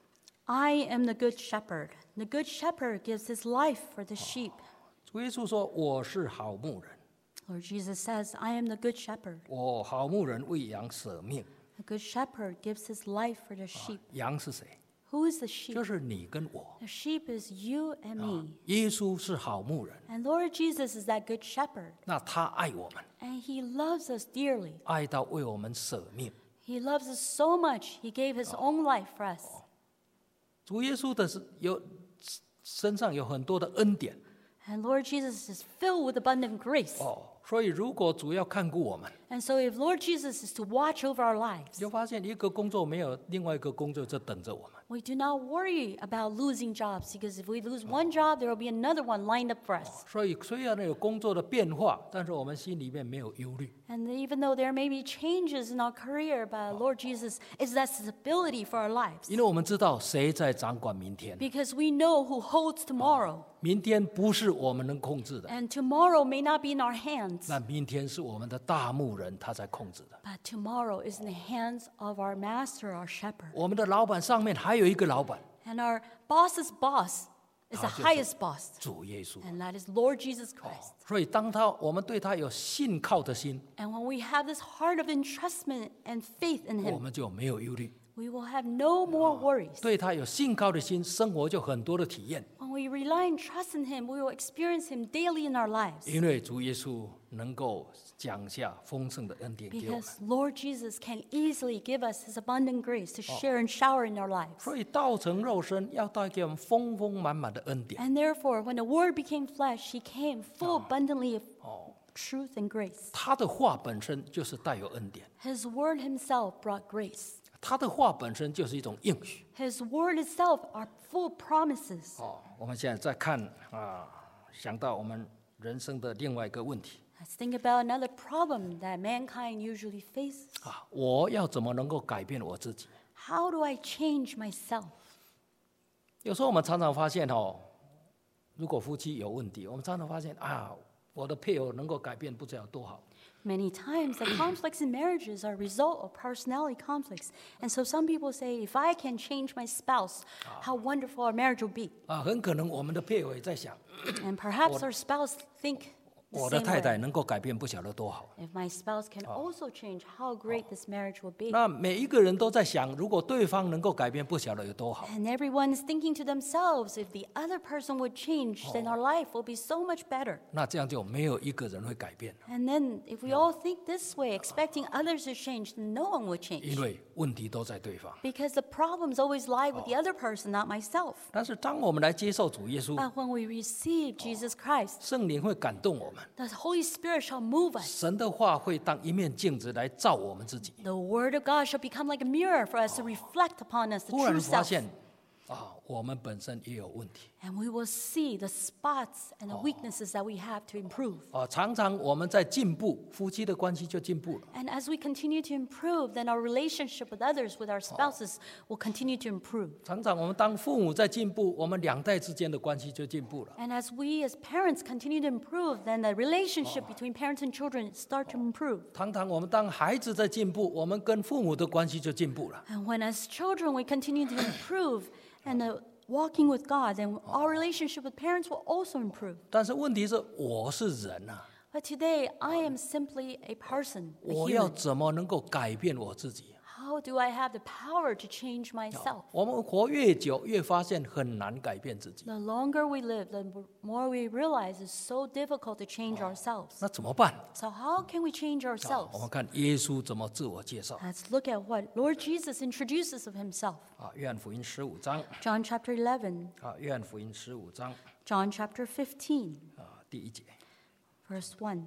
I am the good shepherd. The good shepherd gives his life for the sheep. 主耶稣说：“我是好牧人， Lord Jesus says, I am the good shepherd. 我好牧人为羊舍命。 The good shepherd gives his life for the sheep. 羊是谁？ Who is the sheep? 就是你跟我。 The sheep is you and me. 耶稣是好牧人， And Lord Jesus is that good shepherd. 那他爱我们， And he loves us dearly. 爱到为我们舍命。 He loves us so much, he gave his own life for us. 主耶稣的身上有很多的恩典 And Lord Jesus is filled with abundant grace. 所以如果主要看顾我们， And so if Lord Jesus is to watch over our lives, 就发现一个工作没有，另外一个工作就等着我们。 we do not worry about losing jobs, because if we lose one job, there will be another one lined up for us. 所以虽然有工作的变化，但是我们心里面没有忧虑。 And even though there may be changes in our career, but Lord Jesus is that stability for our lives. 因为我们知道谁在掌管明天， Because we know who holds tomorrow. 明天不是我们能控制的， And tomorrow may not be in our hands, 那明天是我们的大牧人他在控制的。 but tomorrow is in the hands of our master, our shepherd. 我们的老板上面还有一个老板， And our boss's boss is the highest boss, 主耶稣。 and that is Lord Jesus Christ. 所以我们对他有信靠的心， And when we have this heart of entrustment and faith in 我 him, 们就没有忧虑。 we will have no more worries. 对他有信靠的心，生活就很多的体验。 When we rely and trust in him, we will experience him daily in our lives. 因为主耶稣能够降下丰盛的恩典给我们， Because Lord Jesus can easily give us his abundant grace to share and shower in our lives. 所以道成肉身要带给我们丰丰满满的恩典。 And therefore, when the Word became flesh, he came full abundantly of truth and grace. 他的话本身就是带有恩典， His Word himself brought grace. 他的话本身就是一种应许。 His Word itself are full promises. 我们现在再看想到我们人生的另外一个问题 Let's think about another problem that mankind usually faces. 我要怎么能够改变我自己？ How do I change myself? 有时候我们常常发现如果夫妻有问题，我们常常发现我的配偶能够改变，不知道有多好。 Many times, the conflicts in marriages are a result of personality conflicts. And so some people say, if I can change my spouse, how wonderful our marriage will be. 很可能我们的配偶也在想， And perhaps our spouse think the 我的 same 太 way. 太能够改变，不晓得多好。 If my spouse can also change, how great this marriage will be. 那每一个人都在想，如果对方能够改变，不晓得有多好。 And everyone is thinking to themselves, if the other person would change, then our life will be so much better. 那这样就没有一个人会改变了， And then if we all think this way, expecting others to change, then no one would 因 change. 为问题都在对方。 Because the problems always lie with the other person, not myself. 但是当我们来接受主耶稣， But when we receive Jesus Christ, 圣灵会感动我们， the Holy Spirit shall move us. 神的话会当一面镜子来照我们自己。 The Word of God shall become like a mirror for us to reflect upon us, the 忽然 true 发 self. 现我们本身也有问题。 And we will see the spots and the weaknesses that we have to improve. 常常我们在进步，夫妻的关系就进步了。 And as we continue to improve, then our relationship with others, with our spouses, will continue to improve. 常常我们当父母在进步，我们两代之间的关系就进步了。 And as we as parents continue to improve, then the relationship between parents and children start to improve. 常常我们当孩子在进步，我们跟父母的关系就进步了。 And when as children we continue to improve and walking with God, then our relationship with parents will also improve. 但是问题是，我是人啊， But today, I am simply a person, a 我要 human. 怎么能够改变我自己？ How do I have the power to change myself? 我们活越久，越发现很难改变自己。 The longer we live, the more we realize it's so difficult to change ourselves. 那怎么办？ So how can we change 我 ourselves? 们看耶稣怎么自我介绍 Let's look at what Lord Jesus introduces of himself. 约翰福音15章 John chapter 11, 约翰福音15章 John chapter 15, 第1节 verse 1.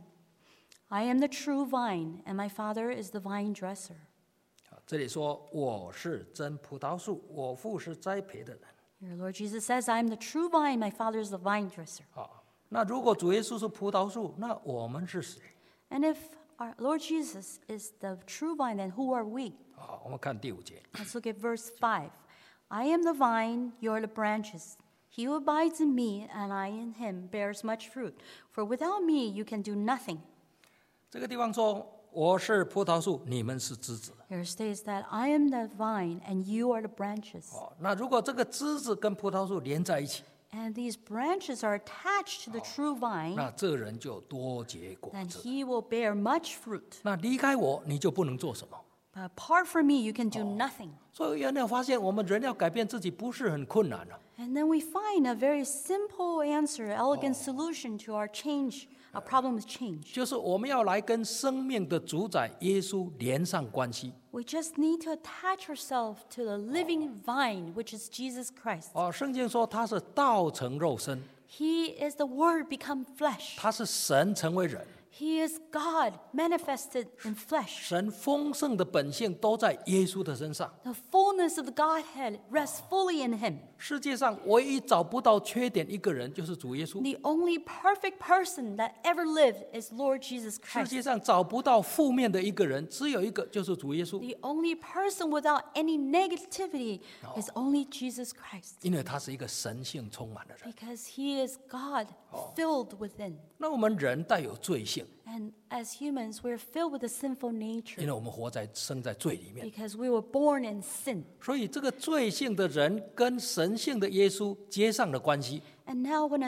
I am the true vine, and my Father is the vine dresser. 这里说我是真葡萄树，我父是栽培的人。 Here, Lord Jesus says, I am the true vine, my Father is the vine dresser. 那如果主耶稣是葡萄树，那我们是谁？ And if our Lord Jesus is the true vine, then who are we? 我们看第5节 Let's look at verse 5. I am the vine, you are the branches. He who abides in me, and I in him, bears much fruit. For without me, you can do nothing. 这个地方说我是葡萄树，你们是枝子。 Here it states that I am the vine and you are the branches. 那如果这个枝子跟葡萄树连在一起， And these branches are attached to the true vine, 那这人就多结果 then 子。 he will bear much fruit. 那离开我，你就不能做什么。 But apart from me, you can do nothing. 所以原来发现，我们人要改变自己不是很困难啊。 And then we find a very simple answer, elegant solution to our problem with change. 就是我们要来跟生命的主宰耶稣连上关系。 We just need to attach ourselves to the living vine, which is Jesus Christ. 圣经说他是道成肉身， He is the Word become flesh. 他是神成为人， He is God manifested in flesh. 神丰盛的本性都在耶稣的身上。 The fullness of the Godhead rests fully in Him. 世界上唯一找不到缺点一个人，就是主耶稣。 The only perfect person that ever lived is Lord Jesus 世 Christ. 界上找不到负面的一个人，只有一个，就是主耶稣， The only person without any negativity is only Jesus Christ. 因为他是一个神性充满的人。 Because He is God filled within. 那我们人带有罪性， And as humans, we're filled with a sinful 因 nature 为我们生在罪里面， because we were born in sin. 所以这个罪性的人跟神性的耶稣接上了关系。 And now, when a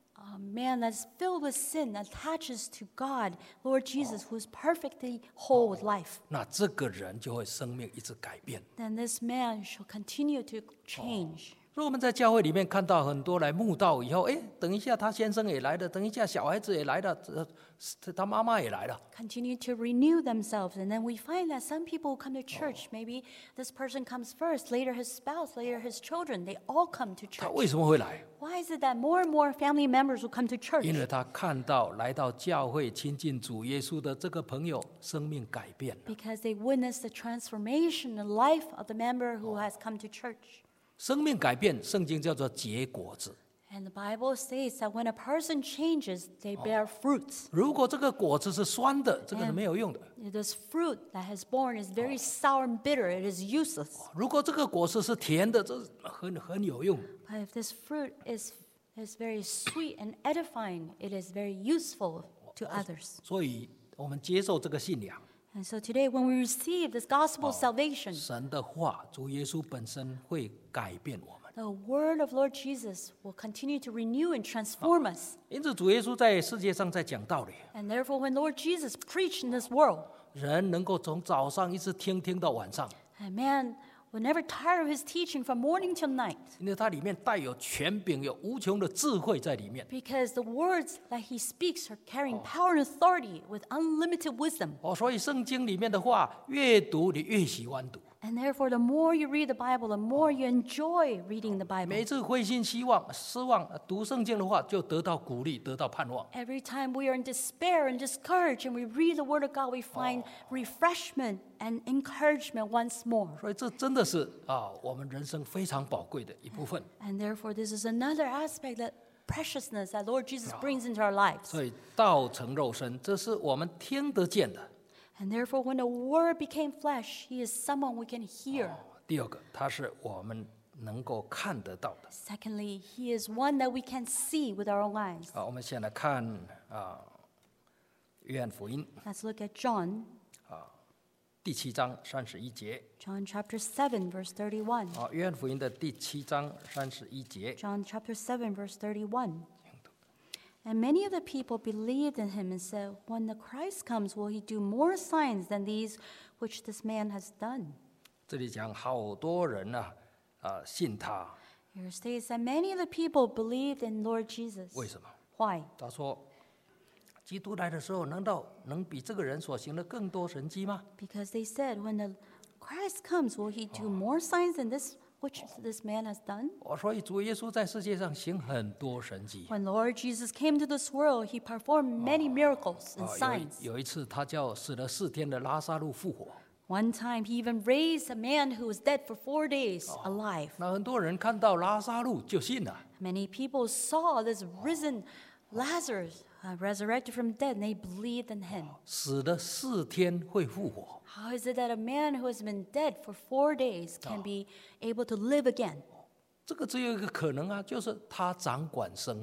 man that's filled with sin attaches to God, Lord Jesus, who is perfectly whole with life, 那这个人就会生命一直改变。 then this man shall continue to change. 所以我们在教会里面看到很多来慕道以后，等一下他先生也来了，等一下小孩子也来了，他妈妈也来了。 Continue to renew themselves. And then we find that some people who come to church, maybe this person comes first, later his spouse, later his children, they all come to 他 church. 为什么会来？ Why is it that more and more family members will come to 因 church? 为他看到来到教会亲近主耶稣的这个朋友生命改变了。 Because they witness the transformation in the life of the member who has come to church. 生命改变，圣经叫做结果子。 And the Bible states that when a person changes, they bear fruits. 如果这个果子是酸的，这个是没有用的； This fruit that has borne is very sour and bitter. It is useless. 如果这个果实是甜的，这是很有用。 But if this fruit is very sweet and edifying, it is very useful to others. 所以我们接受这个信仰， And so today, when we receive this gospel of salvation, 神的话，主耶稣本身会改变我们。 the word of Lord Jesus will continue to renew and transform us. 因此，主耶稣在世界上在讲道理， And therefore, when Lord Jesus preached in this world, 人能够从早上一直听到晚上， a man will never tire of his teaching from morning till night. 因为它里面带有权柄，有无穷的智慧在里面。 Because the words that he speaks are carrying power and authority with unlimited wisdom. 所以圣经里面的话，越读你越喜欢读。 And therefore, the more you read the Bible, the more you enjoy reading the 每 Bible. 次灰心失望，读圣经的话，就得到鼓励，得到盼望。 Every time we are in despair and discouraged and we read the Word of God, we find refreshment and encouragement once more. 所以这真的是我们人生非常宝贵的一部分。 And therefore, this is another aspect that preciousness that Lord Jesus brings into our lives. 所以道成肉身，这是我们听得见的。 And therefore, when the Word became flesh, He is someone we can hear. 第二个，它是我们能够看得到的。 Secondly, He is one that we can see with our own eyes. 我们先来看约翰福音 Let's look at John, 第7章31节。 John chapter 7, verse 31. 约翰福音的第7章31节。 John chapter 7, verse 31. And many of the people believed in him and said, when the Christ comes, will he do more signs than these which this man has done? 这里讲好多人信他， Here it states that many of the people believed in Lord Jesus. 为什么？ Why? 他说，基督来的时候，难道能比这个人所行的更多神迹吗？ Because they said, when the Christ comes, will he do more signs than this which this man has done? 所以主耶稣在世界上行很多神迹。 When Lord Jesus came to this world, he performed many miracles and signs. 有一次，他叫死了4天的拉撒路复活。 One time, he even raised a man who was dead for 4 days alive. 那很多人看到拉撒路就信了。 Many people saw this risen Lazarus resurrected from dead, and they believed in him. 死了4天会复活。 How is it that a man who has been dead for 4 days can be able to live again? 这个只有一个可能就是他掌管生命。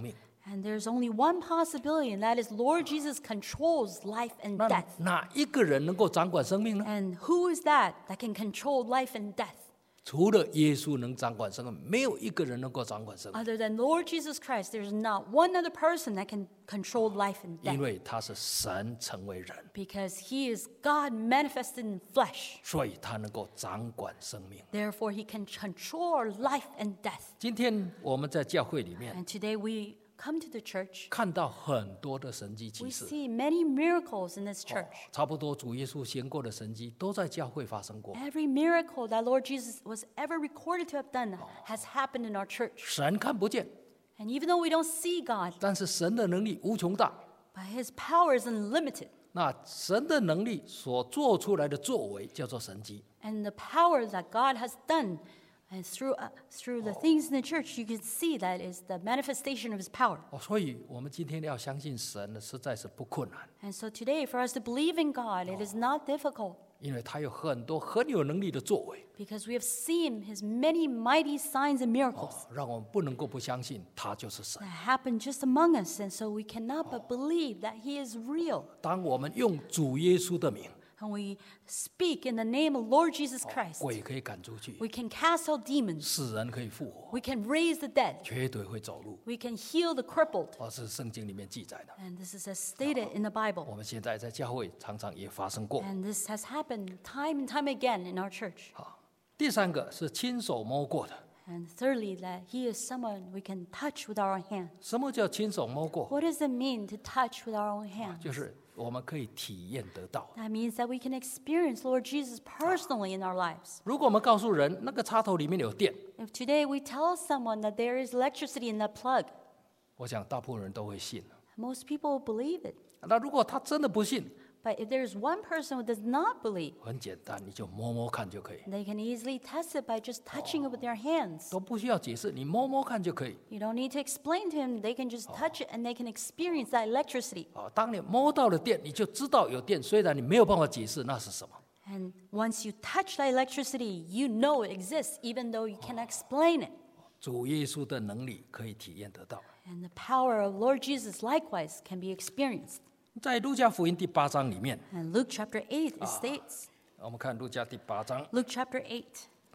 And there's only one possibility, and that is Lord Jesus controls life and 那 death. 哪一个人能够掌管生命呢？ And who is that can control life and death? 除了耶稣能掌管生命，没有一个人能够掌管生命， Other than Lord Jesus Christ, there's not one other person that can control life and 因 death. 为他是神成为人， Because he is God manifested in flesh. 所以他能够掌管生命。 Therefore, he can control our life and death. 今天我们在教会里面 And today we come to the church. 看到很多的神迹奇 We 事， see many miracles in this church. 差不多主耶稣行过的神迹都在教会发生过。 Every miracle that Lord Jesus was ever recorded to have done has happened in our church. 神看不见， And even though we don't see God, 但是神的能力无穷大。 but his power is unlimited. 那神的能力所做出来的作为叫做神迹。 And the power that God has done, and through the things in the church, you can see that is the manifestation of his power. 所以我们今天要相信神呢，实在是不困难， And so today, for us to believe in God, it is not difficult 因为他有很多很有能力的作为， because we have seen his many mighty signs and miracles 让我们不能够不相信他就是神。 that happen just among us. And so we cannot but believe that he is real. 当我们用主耶稣的名， And we speak in the name of Lord Jesus Christ. 鬼可以赶出去， We can cast out demons. 死人可以复活， We can raise the dead. 绝对会走路。 We can heal the crippled. 是圣经里面记载的。 And this is as stated in the Bible. 我们现在在教会常常也发生过。 And this has happened time and time again in our church. 第三个是亲手摸过的。 And thirdly, that he is someone we can touch with our own hand. 什么叫亲手摸过？ What does it mean to touch with our own hand? 就是我们可以体验得到。 That means that we can experience Lord Jesus personally in our lives. 如果我们告诉人那个插头里面有电， If today we tell someone that there is electricity in that plug, 我想大部分人都会信。 most people will believe it. 那如果他真的不信， But if there's one person who does not believe, 很简单，你就摸摸看就可以， they can easily test it by just touching it with their hands. 都不需要解释，你摸摸看就可以。 You don't need to explain to him. They can just touch it and they can experience that electricity. 当你摸到了电，你就知道有电，虽然你没有办法解释那是什么。 And once you touch that electricity, you know it exists, even though you cannot explain it. 主耶稣的能力可以体验得到。 And the power of Lord Jesus likewise can be experienced. 在路加福音第8章里面， And Luke chapter 8, it states, 我们看路加第8章， Luke chapter 8,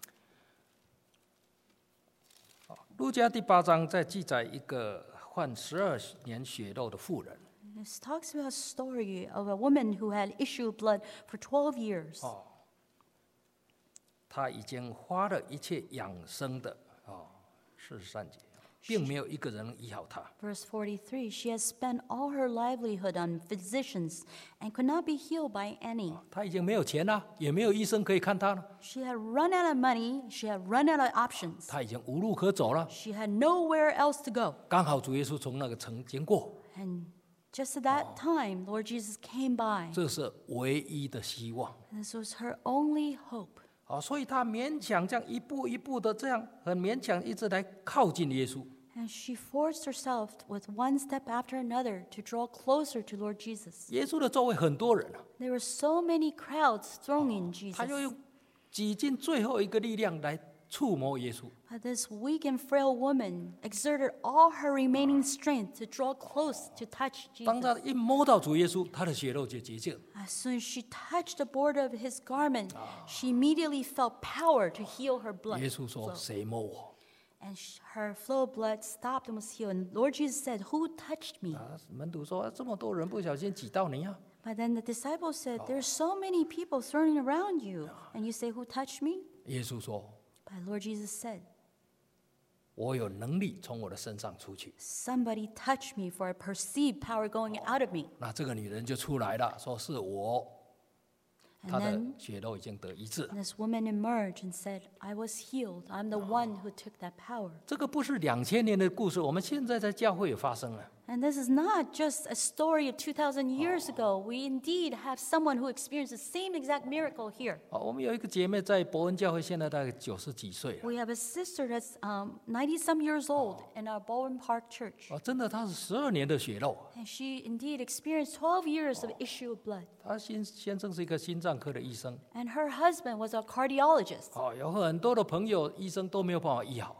路加第8章在记载一个患12年血肉的妇人。 this talks about a story of a woman who had issue of blood for 12 years. 他已经花了一切养生的43节，并没有一个人能医好他。 Verse 43, she has spent all her livelihood on physicians and could not be healed by any. 他已经没有钱了，也没有医生可以看他了， She had run out of money, she had run out of options. 他已经无路可走了。 She had nowhere else to go. 刚好主耶稣从那个城经过， And just at that time, Lord Jesus came by. 这是唯一的希望。 And this was her only hope. 所以他勉强这样一步一步的这样很勉强一直来靠近耶稣。 And she forced herself with one step after another to draw closer to Lord Jesus. 耶稣的周围很多人啊， There were so many crowds thronging 他就 Jesus. 用挤尽最后一个力量来触摸耶稣。 But this weak and frail woman exerted all her remaining strength to draw close to touch 当他 Jesus. 一摸到主耶稣，他的血肉就洁净了。 As soon as she touched the border of his garment, she immediately felt power to heal her blood. 耶稣说：“ flow. 谁摸我 And her flow of blood stopped and was healed. And Lord Jesus said, "Who touched me?" 门徒说：“这么多人不小心挤到你啊！” But then the disciples said, "There's so many people thronging around you, and you say, 'Who touched me?'" 耶稣说 But Lord Jesus said, 我有能力从我的身上出去。 "Somebody touched me, for I perceive power going out of me." 那这个女人就出来了，说是我， And 她的 then 血肉已经得医治了。 this woman emerged and said, "I was healed. I'm the one who took that power." 这个不是2000年的故事，我们现在在教会也发生了。 And this is not just a story of 2,000 years ago. We indeed have someone who experienced the same exact miracle here. 我们有一个姐妹在伯恩教会，现在大概90几岁了。 We have a sister that's 90-some years old in our Bowen Park Church. 真的，她是12年的血肉。 And she indeed experienced 12 years of issue of blood. 她先生是一个心脏科的医生。 And her husband was a cardiologist. 有很多的朋友医生都没有办法医好。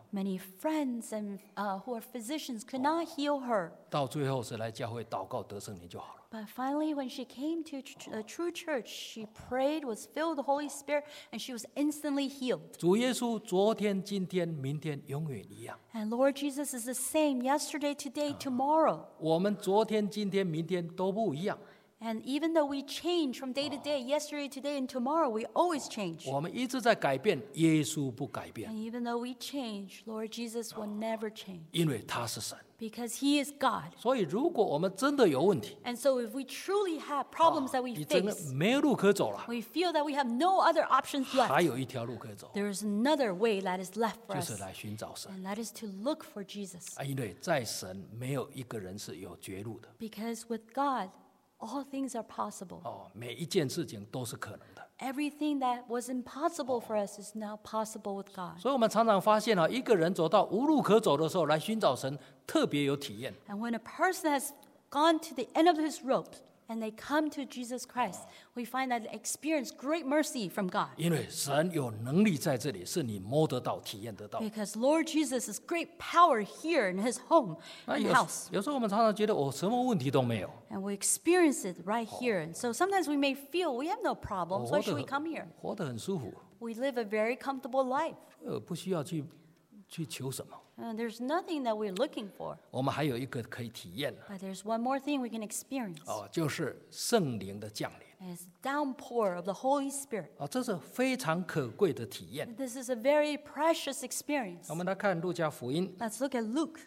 Many friends and who are physicians could not heal her. 到最后是来教会祷告得圣灵就好了。 But finally, when she came to a true church, she prayed, was filled with the Holy Spirit, and she was instantly healed. 主耶稣昨天、今天、明天永远一样。 And Lord Jesus is the same yesterday, today, tomorrow. 我们昨天、今天、明天都不一样。 And even though we change from day to day, yesterday, today, and tomorrow, we always change. 我们一直在改变，耶稣不改 And 变， even though we change, Lord Jesus will never change 因为他是神。 because He is God. 所以，如果我们真的有问题， And so if we truly have problems that we 你真的 face, 没有路可走了， we feel that we have no other options 还 left, 有一条路可以走， there is another way that is left for 就 us, 是来寻找神。 and that is to look for Jesus. 因为在神没有一个人是有绝路的， Because with God, all things are possible. 每一件事情都是可能的。 Everything that was impossible for us is now possible with God. 所以，我们常常发现一个人走到无路可走的时候，来寻找神，特别有体验。 And when a person has gone to the end of his rope and they come to Jesus Christ, we find that they experience great mercy from God. 因为神有能力在这里，是你摸得到、体验得到。 Because Lord Jesus has great power here in his home 那 and 有 house. 有时候我们常常觉得什么问题都没有， And we experience it right here. And so sometimes we may feel we have no problems. Why should we come here? 活得很舒服， We live a very comfortable life. 不需要去求什么。 There's nothing that we're looking for. 我们还有一个可以体验 But there's one more thing we can experience. 就是圣灵的降临 And it's downpour of the Holy Spirit. 这是非常可贵的体验。 This is a very precious experience. 我们来看路加福音， Let's look at Luke.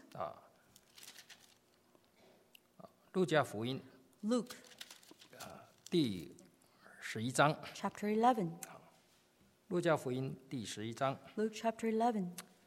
路加福音 Luke 第11章， chapter 11. 路加福音第11章 Luke chapter 11,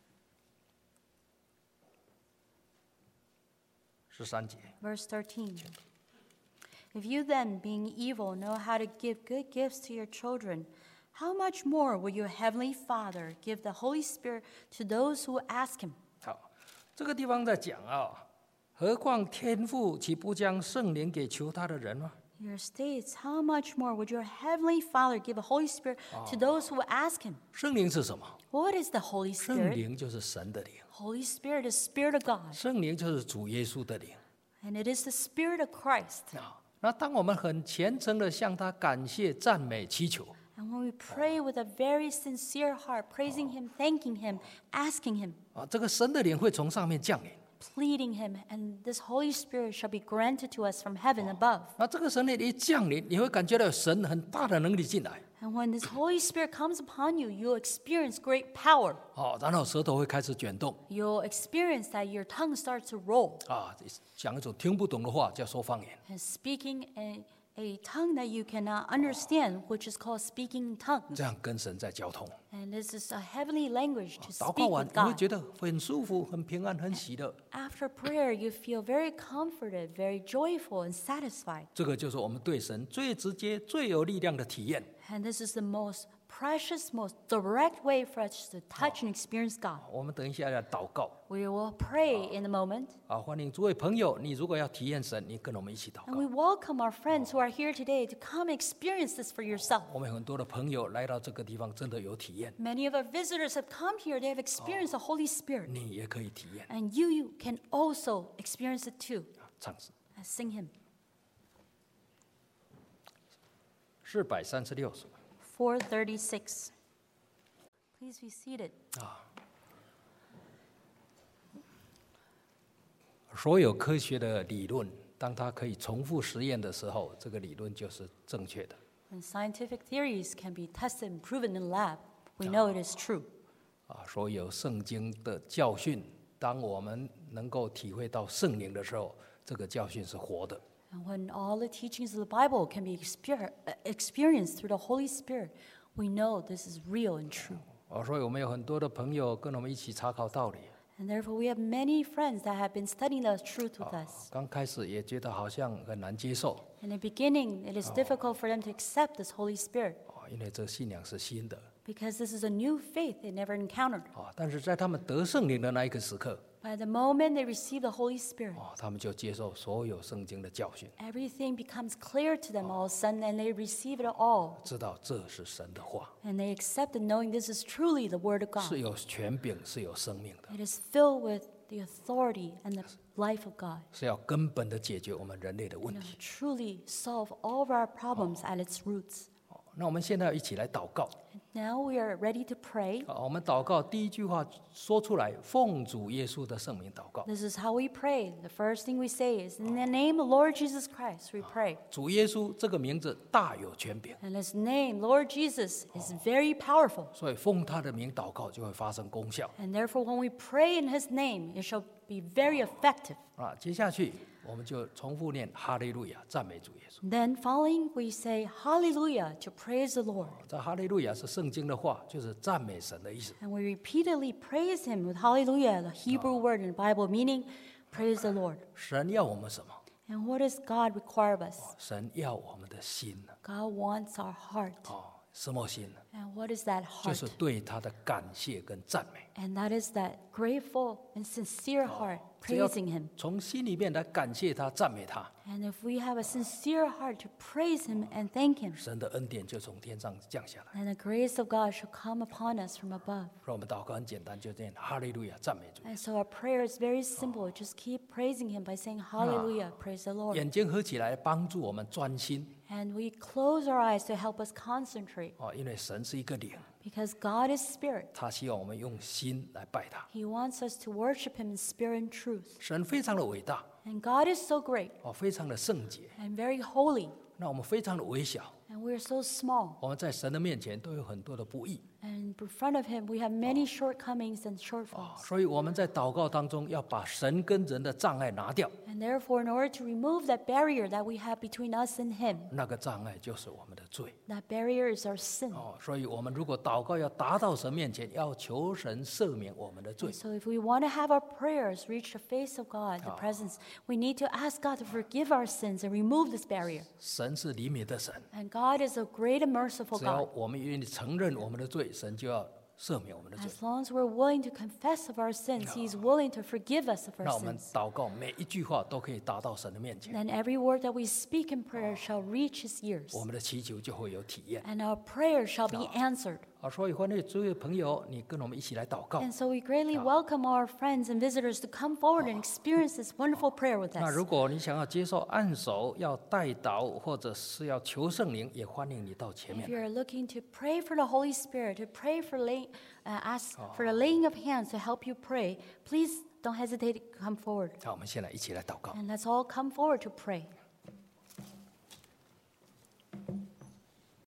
13节。 verse 13. If you then, being evil, know how to give good gifts to your children, how much more will your heavenly Father give the Holy Spirit to those who ask him? 好，这个地方在讲何况天父岂不将圣灵给求他的人吗？ Here states, how much more would your heavenly Father give the Holy Spirit to those who ask him? 圣灵是什么？ What is the Holy 圣 Spirit? 灵就是神的灵， Holy Spirit is Spirit of God, 圣灵就是主耶稣的灵。 and it is the Spirit of Christ. 那当我们很虔诚的向他感谢、赞美、祈求， And when we pray with a very sincere heart, praising him, thanking him, asking him, 这个神的灵会从上面降临。 pleading him, and this Holy Spirit shall be granted to us from heaven above. 那这个神的灵一降临，你会感觉到有神很大的能力进来。 And when this Holy Spirit comes upon you, you'll experience great power. 然后舌头会开始卷动， You'll experience that your tongue starts to roll, 讲一种听不懂的话，叫说方言。 and speaking a tongue that you cannot understand, which is called speaking in tongues. 这样跟神在交通。 And this is a heavenly language to 祷 speak 告完， with 你会 God. 觉得很舒服、很平安、很喜乐。 After prayer, you feel very comforted, very joyful, and satisfied. 这个就是我们对神最直接、最有力量的体验。 And this is the most precious, most direct way for us to touch and experience God. 我们等一下要祷告 We will pray in a moment. 欢迎诸位朋友，你如果要体验神，你跟我们一起祷 And 告。 we welcome our friends who are here today to come and experience this for yourself. 我们很多的朋友来到这个地方，真的有体验， Many of our visitors have come here. They have experienced the Holy Spirit. 你也可以体验。 And you can also experience it too. 唱诗 Let's sing him. 436首。 436. Please be seated. 所有科学的理论，当它可以重复实验的时候，这个理论就是正确的。 When scientific theories can be tested and proven in lab, we know it is true. 所有圣经的教训，当我们能够体会到圣灵的时候，这个教训是活的。 And when all the teachings of the Bible can be experienced through the Holy Spirit, we know this is real and true. 所以我们有很多的朋友跟我们一起查考道理。 And therefore, we have many friends that have been studying the truth with us. 刚开始也觉得好像很难接受， In the beginning, it is difficult for them to accept this Holy Spirit 因为这个信仰是新的。 because this is a new faith they never encountered. 但是在他们得圣灵的那一个时刻， By the moment they receive the Holy Spirit, 他们就接受所有圣经的教训， everything becomes clear to them all of a sudden, and they receive it all. 知道这是神的话， And they accept it, knowing this is truly the Word of 是 God. 有权柄，是有生命的， It is filled with the authority and the life of God. 是要根本的解决我们人类的问 And 题。 truly solve all of our problems at its roots. 那我们现在要一起来祷告。 Now we are ready to pray. 我们祷告第一句话说出来，奉主耶稣的圣名祷告。 This is how we pray. The first thing we say is, in the name of Lord Jesus Christ, we pray. 主耶稣这个名字大有权柄， And his name, Lord Jesus, is very powerful. 所以奉他的名祷告就会发生功效。 And therefore, when we pray in his name, it shall be very effective. 接下去我们就重复念哈利路亚，赞美主耶稣。 Then following, we say hallelujah to praise the Lord. 这哈利路亚是圣经的话，就是赞美神的意思。 And we repeatedly praise him with hallelujah, the Hebrew word in the Bible, meaning praise the Lord. 神要我们什么？ And what does God require of us? 神要我们的心 God wants our heart. 什么心呢？ And what is that 就 heart? 是对他的感谢跟赞美。 And that is that grateful and sincere heart 只要 praising him. 从心里面来感谢他、赞美他， And if we have a sincere heart to praise him and thank him, 神的恩典就从天上降下来。 then the grace of God shall come upon us from above. 让我们祷告很简单，就念哈利路亚，赞美主。 And so our prayer is very simple. Just keep praising him by saying hallelujah, praise the Lord. 眼睛合起来，帮助我们专心 And we close our eyes to help us concentrate 因为神是一个灵， because God is spirit. 他希望我们用心来拜他。 He wants us to worship him in spirit and truth. 神非常的伟大， And God is so great 非常的圣洁， and very holy. 那我们非常的微小， And we're so small. 我们在神的面前都有很多的不义， And in front of him, we have many shortcomings and shortfalls. 所以我们在祷告当中要把神跟人的障碍拿掉， And therefore, in order to remove that barrier that we have between us and him, 那个障碍就是我们的罪。 that barrier is our sin. 所以我们如果祷告要达到神面前，要求神赦免我们的罪 And。so if we want to have our prayers reach the face of God, the presence, we need to ask God to forgive our sins and remove this barrier. 神是怜悯的神， And God is a great and merciful 只要 God. 我们愿意承认我们的罪，神就要赦免我们的罪。 As long as we're willing to confess of our sins, He is willing to forgive us of 那 our 我们 sins. 祷告每一句话都可以达到神的面前， Then every word that we speak in prayer shall reach His ears, 我们的祈求就会有体验。 and our prayer shall be answered. 所以欢迎诸位朋友，你跟我们一起来祷告。 And so we greatly welcome our friends and visitors to come forward and experience this wonderful prayer with 那 us. 如果你想要接受按手、要代祷，或者是要求圣灵，也欢迎你到前 If 面。 you're looking to pray for the Holy Spirit, to pray for ask for the laying of hands to help you pray, please don't hesitate to come forward. 好，我们现在一起来祷告。 And let's all come forward to pray.